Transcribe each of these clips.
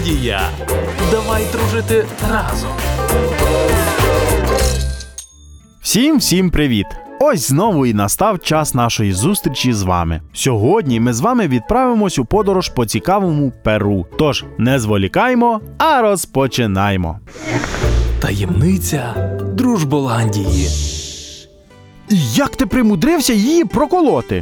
Голландія. Давай дружити разом. Всім привіт! Ось знову і настав час нашої зустрічі з вами. Сьогодні ми з вами відправимось у подорож по цікавому Перу. Тож, не зволікаймо, а розпочинаємо. Таємниця Дружболандії. Як ти примудрився її проколоти?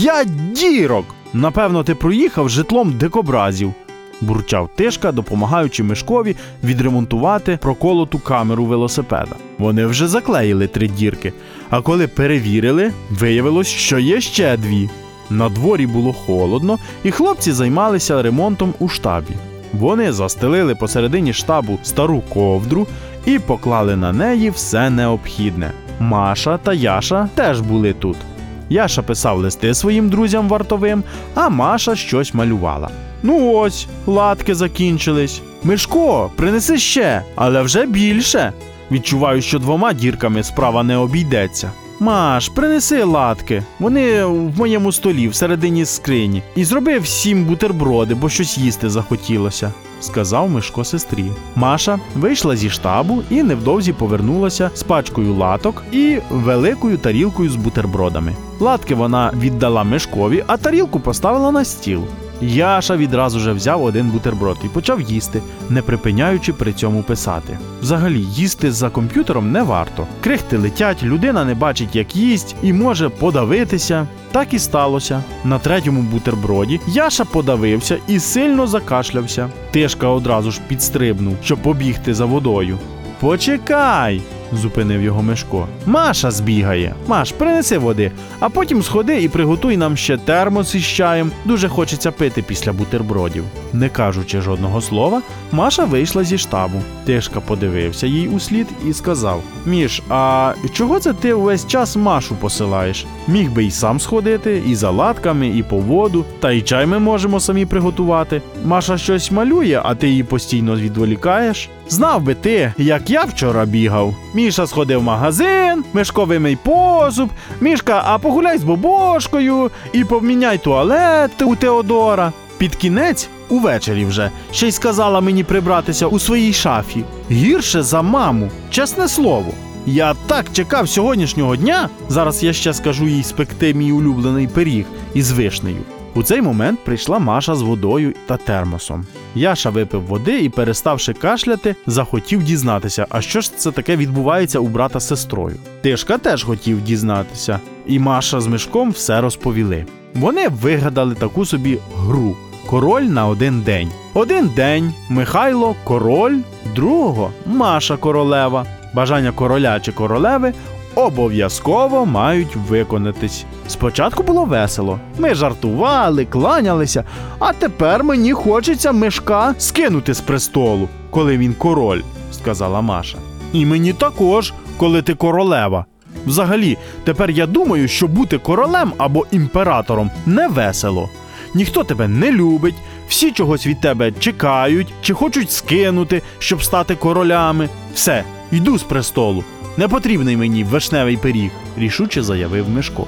5 дірок! Напевно, ти проїхав житлом дикобразів. Бурчав Тишка, допомагаючи Мишкові відремонтувати проколоту камеру велосипеда. Вони вже заклеїли 3 дірки, а коли перевірили, виявилось, що є ще 2. На дворі було холодно, і хлопці займалися ремонтом у штабі. Вони застелили посередині штабу стару ковдру і поклали на неї все необхідне. Маша та Яша теж були тут. Яша писав листи своїм друзям вартовим, а Маша щось малювала. Ну ось, латки закінчились. Мишко, принеси ще, але вже більше. Відчуваю, що 2 дірками справа не обійдеться. Маш, принеси латки. Вони в моєму столі, всередині скрині. І зроби всім бутерброди, бо щось їсти захотілося, сказав Мишко сестрі. Маша вийшла зі штабу і невдовзі повернулася з пачкою латок і великою тарілкою з бутербродами. Латки вона віддала Мишкові, а тарілку поставила на стіл. Яша відразу же взяв 1 бутерброд і почав їсти, не припиняючи при цьому писати. Взагалі, їсти за комп'ютером не варто. Крихти летять, людина не бачить, як їсть, і може подавитися. Так і сталося. На 3-му бутерброді Яша подавився і сильно закашлявся. Тишка одразу ж підстрибнув, щоб побігти за водою. «Почекай!» – зупинив його Мишко. «Маша збігає. Маш, принеси води, а потім сходи і приготуй нам ще термос із чаєм. Дуже хочеться пити після бутербродів». Не кажучи жодного слова, Маша вийшла зі штабу. Тишка подивився їй услід і сказав: «Міш, а чого це ти увесь час Машу посилаєш? Міг би й сам сходити, і за латками, і по воду, та й чай ми можемо самі приготувати. Маша щось малює, а ти її постійно відволікаєш. Знав би ти, як я вчора бігав. Міша сходив в магазин, Мишко вимий посуд, Мішка, а погуляй з Бобошкою і поміняй туалет у Теодора». Під кінець, увечері вже, ще й сказала мені прибратися у своїй шафі. Гірше за маму, чесне слово. Я так чекав сьогоднішнього дня. Зараз я ще скажу їй спекти мій улюблений пиріг із вишнею. У цей момент прийшла Маша з водою та термосом. Яша випив води і, переставши кашляти, захотів дізнатися, а що ж це таке відбувається у брата з сестрою. Тишка теж хотів дізнатися, і Маша з Мишком все розповіли. Вони вигадали таку собі гру «Король на 1 день». 1 день Михайло – король, другого – Маша королева. Бажання короля чи королеви обов'язково мають виконатись. Спочатку було весело. Ми жартували, кланялися, а тепер мені хочеться Мишка скинути з престолу, коли він король, сказала Маша. І мені також, коли ти королева. Взагалі, тепер я думаю, що бути королем або імператором не весело. Ніхто тебе не любить, всі чогось від тебе чекають чи хочуть скинути, щоб стати королями. Все, йду з престолу. Не потрібний мені вишневий пиріг, рішуче заявив Мишко.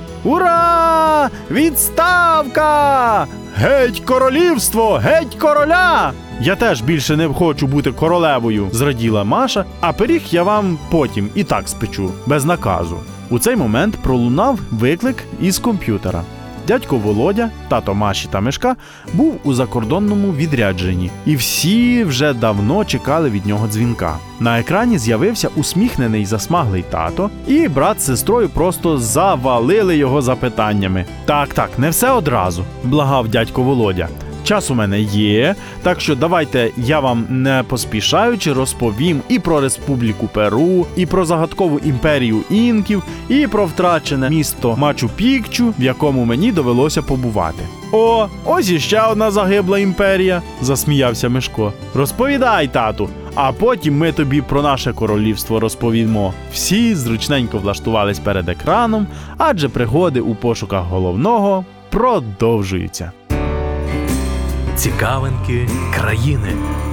Ура! Відставка! Геть королівство! Геть короля! Я теж більше не хочу бути королевою, зраділа Маша, а пиріг я вам потім і так спечу, без наказу. У цей момент пролунав виклик із комп'ютера. Дядько Володя, тато Маші та Мишка, був у закордонному відрядженні, і всі вже давно чекали від нього дзвінка. На екрані з'явився усміхнений засмаглий тато, і брат з сестрою просто завалили його запитаннями. Так, не все одразу, благав дядько Володя. Час у мене є, так що давайте я вам не поспішаючи розповім і про Республіку Перу, і про загадкову імперію інків, і про втрачене місто Мачу-Пікчу, в якому мені довелося побувати. О, ось іще одна загибла імперія, засміявся Мишко. Розповідай, тату, а потім ми тобі про наше королівство розповімо. Всі зручненько влаштувались перед екраном, адже пригоди у пошуках головного продовжуються. Цікавинки країни.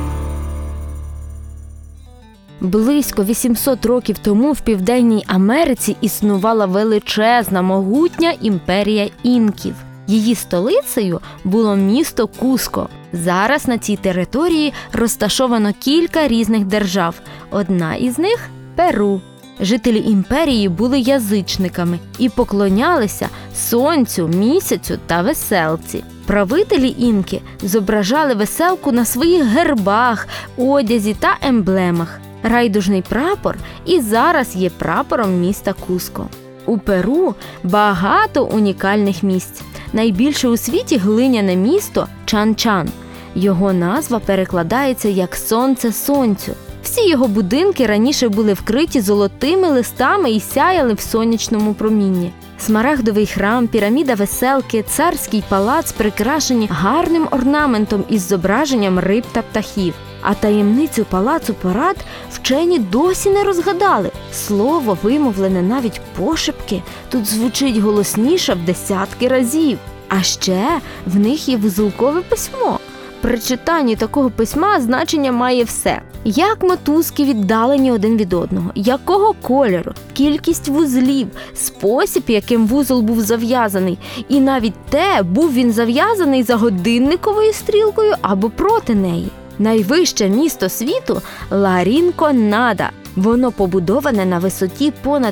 Близько 800 років тому в Південній Америці існувала величезна, могутня імперія інків. Її столицею було місто Куско. Зараз на цій території розташовано кілька різних держав. Одна із них – Перу. Жителі імперії були язичниками і поклонялися сонцю, місяцю та веселці. Правителі інки зображали веселку на своїх гербах, одязі та емблемах. Райдужний прапор і зараз є прапором міста Куско. У Перу багато унікальних місць. Найбільше у світі глиняне місто Чан-Чан. Його назва перекладається як «сонце сонцю». Всі його будинки раніше були вкриті золотими листами і сяяли в сонячному промінні. Смарагдовий храм, піраміда веселки, царський палац прикрашені гарним орнаментом із зображенням риб та птахів. А таємницю палацу Парад вчені досі не розгадали. Слово, вимовлене навіть пошепки, тут звучить голосніше в десятки разів. А ще в них є вузолкове письмо. При читанні такого письма значення має все. Як мотузки віддалені один від одного, якого кольору, кількість вузлів, спосіб, яким вузол був зав'язаний. І навіть те, був він зав'язаний за годинниковою стрілкою або проти неї. Найвище місто світу – Ла-Рінконада. Воно побудоване на висоті понад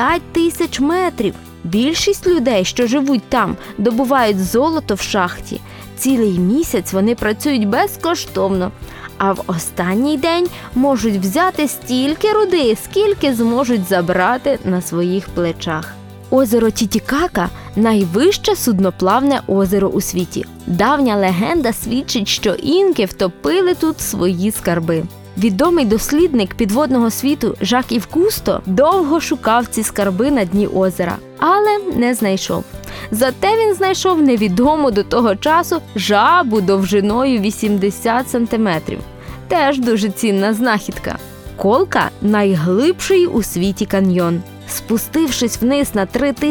5000 метрів. Більшість людей, що живуть там, добувають золото в шахті. Цілий місяць вони працюють безкоштовно, а в останній день можуть взяти стільки руди, скільки зможуть забрати на своїх плечах. Озеро Тітікака – найвище судноплавне озеро у світі. Давня легенда свідчить, що інки втопили тут свої скарби. Відомий дослідник підводного світу Жак-Ів Кусто довго шукав ці скарби на дні озера, але не знайшов. Зате він знайшов невідому до того часу жабу довжиною 80 сантиметрів. Теж дуже цінна знахідка. Колка – найглибший у світі каньйон. Спустившись вниз на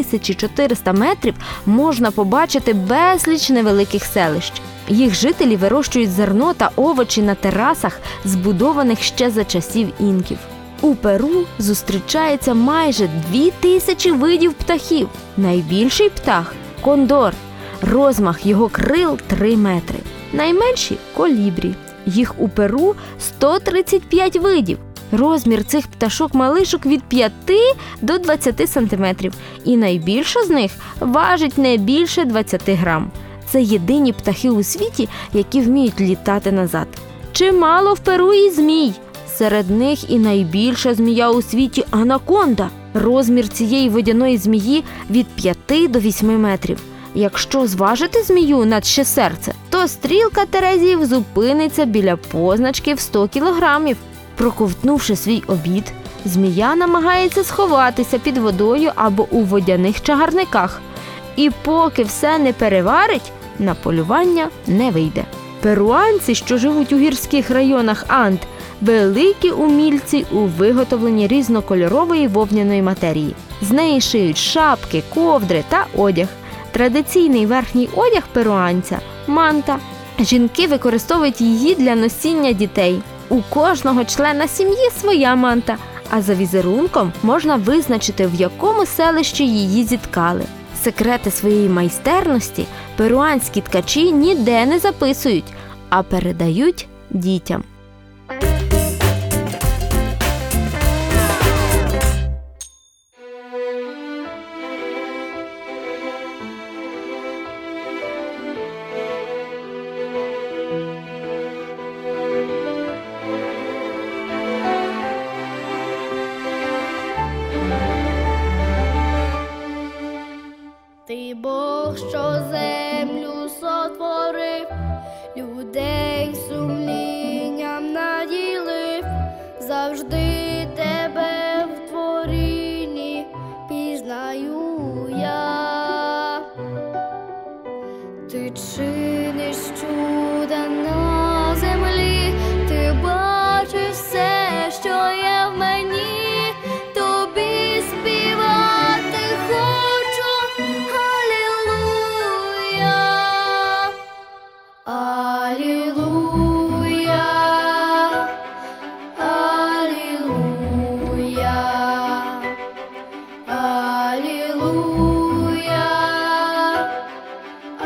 3400 метрів, можна побачити безліч невеликих селищ. Їх жителі вирощують зерно та овочі на терасах, збудованих ще за часів інків. У Перу зустрічається майже 2000 видів птахів. Найбільший птах – кондор. Розмах його крил 3 метри. Найменші – колібрі. Їх у Перу 135 видів. Розмір цих пташок-малишок від 5 до 20 сантиметрів. І найбільша з них важить не більше 20 грам. Це єдині птахи у світі, які вміють літати назад. Чимало в Перу і змій. Серед них і найбільша змія у світі – анаконда. Розмір цієї водяної змії від 5 до 8 метрів. Якщо зважити змію наче серце, то стрілка Терезіїв зупиниться біля позначки в 100 кілограмів. Проковтнувши свій обід, змія намагається сховатися під водою або у водяних чагарниках. І поки все не переварить, на полювання не вийде. Перуанці, що живуть у гірських районах Анд, великі умільці у виготовленні різнокольорової вовняної матерії. З неї шиють шапки, ковдри та одяг. Традиційний верхній одяг перуанця – манта. Жінки використовують її для носіння дітей. У кожного члена сім'ї своя манта, а за візерунком можна визначити, в якому селищі її зіткали. Секрети своєї майстерності перуанські ткачі ніде не записують, а передають дітям. Ти Бог, що землю сотворив, людей сумлінням наділив, завжди тебе в творінні пізнаю я. Ти чиниш чуда на землі, ти бачиш все, що є в мені. Тобі співати хочу, алілуя, алілуя, алілуя, алілуя,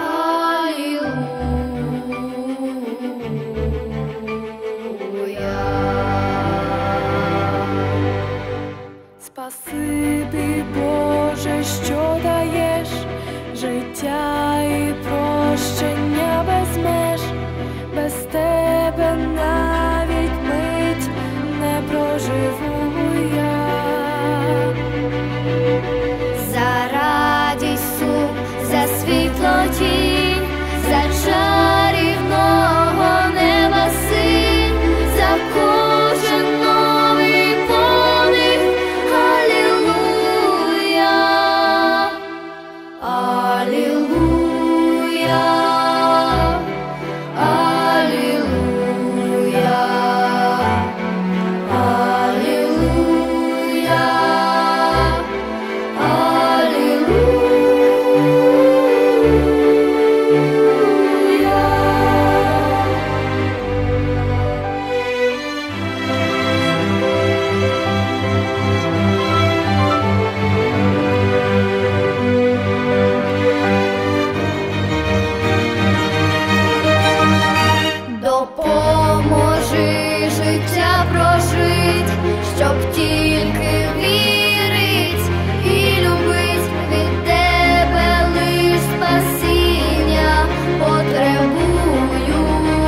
тінь, за чарівного неба син, за кожен новий подих. Алілуя, алілуя, алілуя, допоможи життя прожить, щоб тільки вірить і любить, від тебе лиш спасіння потребую.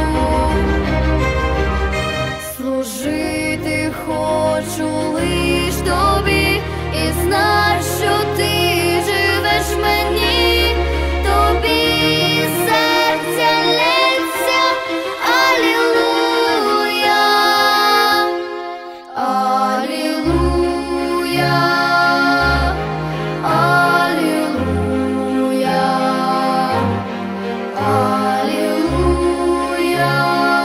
Служити хочу лиш тобі і знать, що ти живеш в мені, тобі серця лється. Алілуя, алілуя, алілуя, алілуя,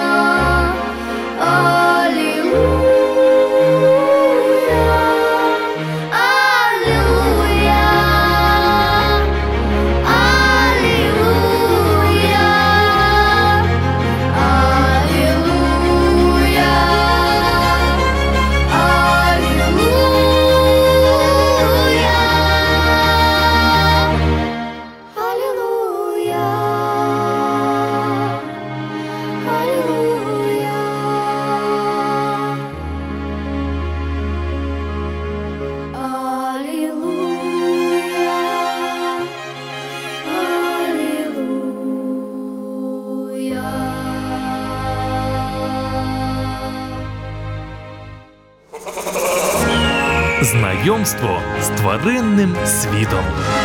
Знайомство з тваринним світом.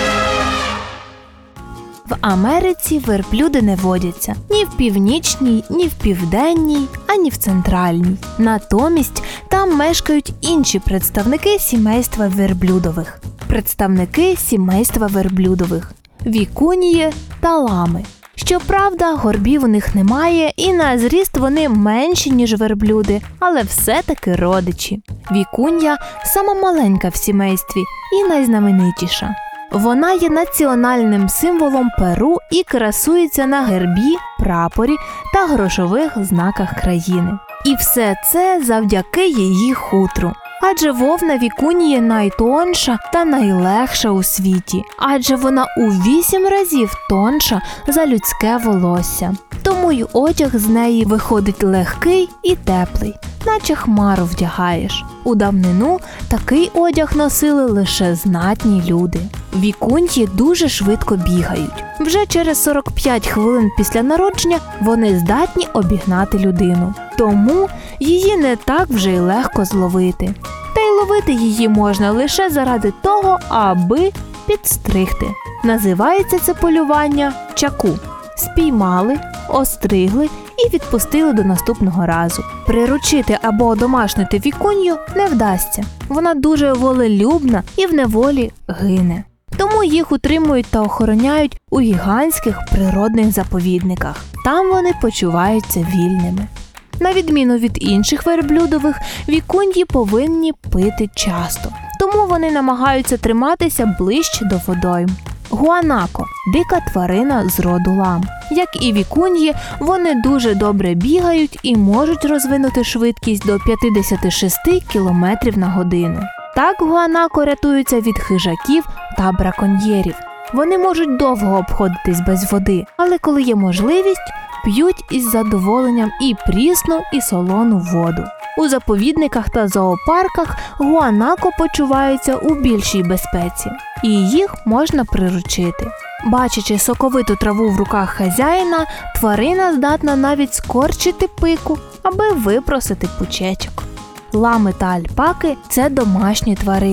В Америці верблюди не водяться ні в північній, ні в південній, ані в центральній. Натомість там мешкають інші представники сімейства верблюдових. Представники сімейства верблюдових – вікунії та лами. Щоправда, горбів у них немає і на зріст вони менші, ніж верблюди, але все-таки родичі. Вікун'я – сама маленька в сімействі і найзнаменитіша. Вона є національним символом Перу і красується на гербі, прапорі та грошових знаках країни. І все це завдяки її хутру. Адже вовна вікунії найтонша та найлегша у світі, адже вона у 8 разів тонша за людське волосся. Тому й одяг з неї виходить легкий і теплий, наче хмару вдягаєш. У давнину такий одяг носили лише знатні люди. Вікуньї дуже швидко бігають. Вже через 45 хвилин після народження вони здатні обігнати людину. Тому її не так вже й легко зловити. Та й ловити її можна лише заради того, аби підстригти. Називається це полювання чаку. Спіймали, остригли і відпустили до наступного разу. Приручити або одомашнити вікунью не вдасться. Вона дуже волелюбна і в неволі гине. Тому їх утримують та охороняють у гігантських природних заповідниках. Там вони почуваються вільними. На відміну від інших верблюдових, вікуньї повинні пити часто. Тому вони намагаються триматися ближче до водойм. Гуанако – дика тварина з роду лам. Як і вікуньї, вони дуже добре бігають і можуть розвинути швидкість до 56 км на годину. Так гуанако рятуються від хижаків та браконьєрів. Вони можуть довго обходитись без води, але коли є можливість, п'ють із задоволенням і прісну, і солону воду. У заповідниках та зоопарках гуанако почуваються у більшій безпеці, і їх можна приручити. Бачачи соковиту траву в руках хазяїна, тварина здатна навіть скорчити пику, аби випросити пучечок. Лами та альпаки – це домашні тварини.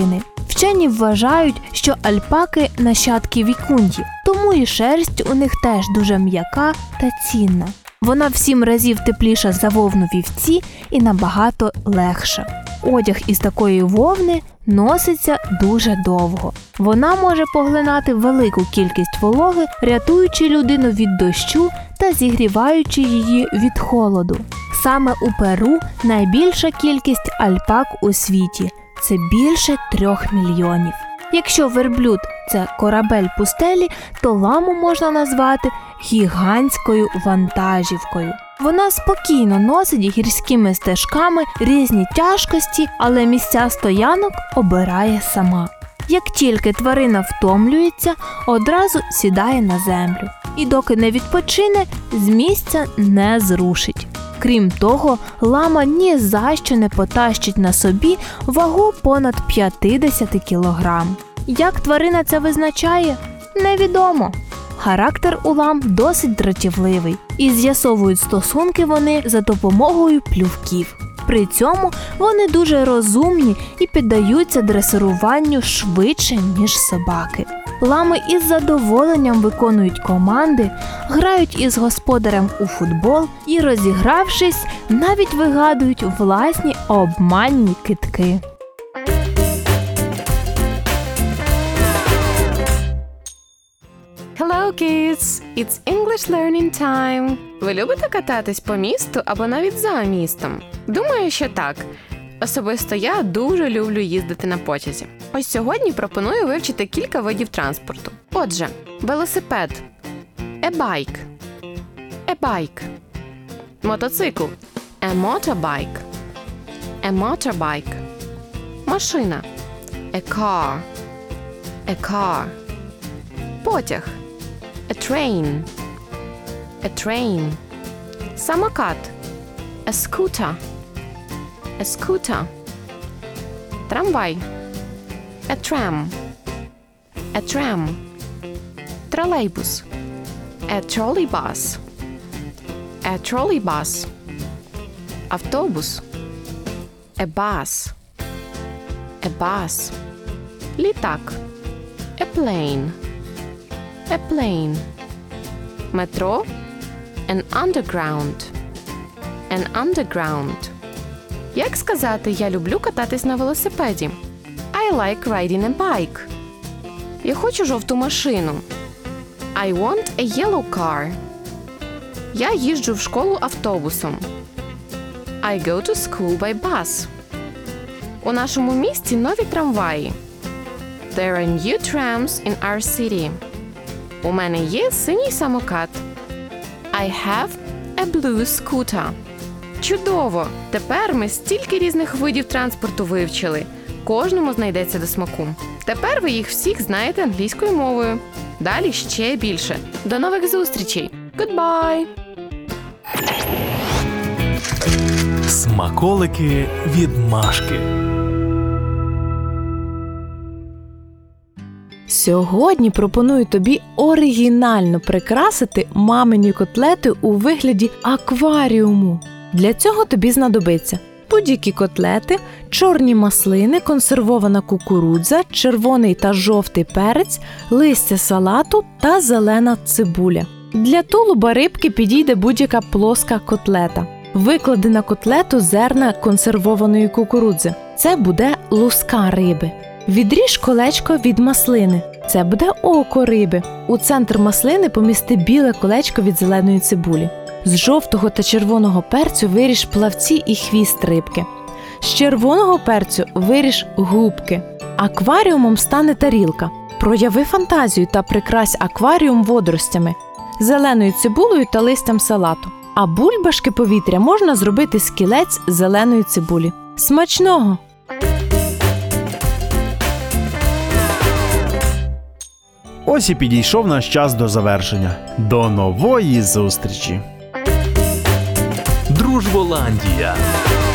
Вчені вважають, що альпаки – нащадки вікундів, тому і шерсть у них теж дуже м'яка та цінна. Вона в 7 разів тепліша за вовну вівці і набагато легша. Одяг із такої вовни носиться дуже довго. Вона може поглинати велику кількість вологи, рятуючи людину від дощу та зігріваючи її від холоду. Саме у Перу найбільша кількість альпак у світі – це більше 3 мільйонів. Якщо верблюд – це корабель пустелі, то ламу можна назвати гігантською вантажівкою. Вона спокійно носить гірськими стежками різні тяжкості, але місця стоянок обирає сама. Як тільки тварина втомлюється, одразу сідає на землю. І доки не відпочине, з місця не зрушить. Крім того, лама ні за що не потащить на собі вагу понад 50 кілограм. Як тварина це визначає? Невідомо. Характер у лам досить дратівливий, і з'ясовують стосунки вони за допомогою плювків. При цьому вони дуже розумні і піддаються дресируванню швидше, ніж собаки. Лами із задоволенням виконують команди, грають із господарем у футбол і, розігравшись, навіть вигадують власні обманні кидки. Hello, kids! It's English learning time! Ви любите кататись по місту або навіть за містом? Думаю, що так. Особисто я дуже люблю їздити на потязі. Ось сьогодні пропоную вивчити кілька видів транспорту. Отже, велосипед – a bike. A bike. Мотоцикл – a motorbike. A motorbike. Машина – a car. A car. Потяг – a train. A train. Самокат – a scooter. A scooter. Трамвай – a tram. A tram. Тролейбус – a trolleybus. A trolleybus. Автобус – a bus. A bus. Літак – a plane. A plane. Метро – an underground. An underground. Як сказати «я люблю кататись на велосипеді»? I like riding a bike. Я хочу жовту машину. I want a yellow car. Я їжджу в школу автобусом. I go to school by bus. У нашому місті нові трамваї. There are new trams in our city. У мене є синій самокат. I have a blue scooter. Чудово! Тепер ми стільки різних видів транспорту вивчили. Кожному знайдеться до смаку. Тепер ви їх всіх знаєте англійською мовою. Далі ще більше. До нових зустрічей! Goodbye! Смаколики від Машки. Сьогодні пропоную тобі оригінально прикрасити мамині котлети у вигляді акваріуму. Для цього тобі знадобиться будь-які котлети, чорні маслини, консервована кукурудза, червоний та жовтий перець, листя салату та зелена цибуля. Для тулуба рибки підійде будь-яка плоска котлета. Виклади на котлету зерна консервованої кукурудзи. Це буде луска риби. Відріж колечко від маслини. Це буде око риби. У центр маслини помісти біле колечко від зеленої цибулі. З жовтого та червоного перцю виріж плавці і хвіст рибки. З червоного перцю виріж губки. Акваріумом стане тарілка. Прояви фантазію та прикрась акваріум водоростями, зеленою цибулею та листям салату. А бульбашки повітря можна зробити з кілець зеленої цибулі. Смачного! Ось і підійшов наш час до завершення. До нової зустрічі! Дружболандія.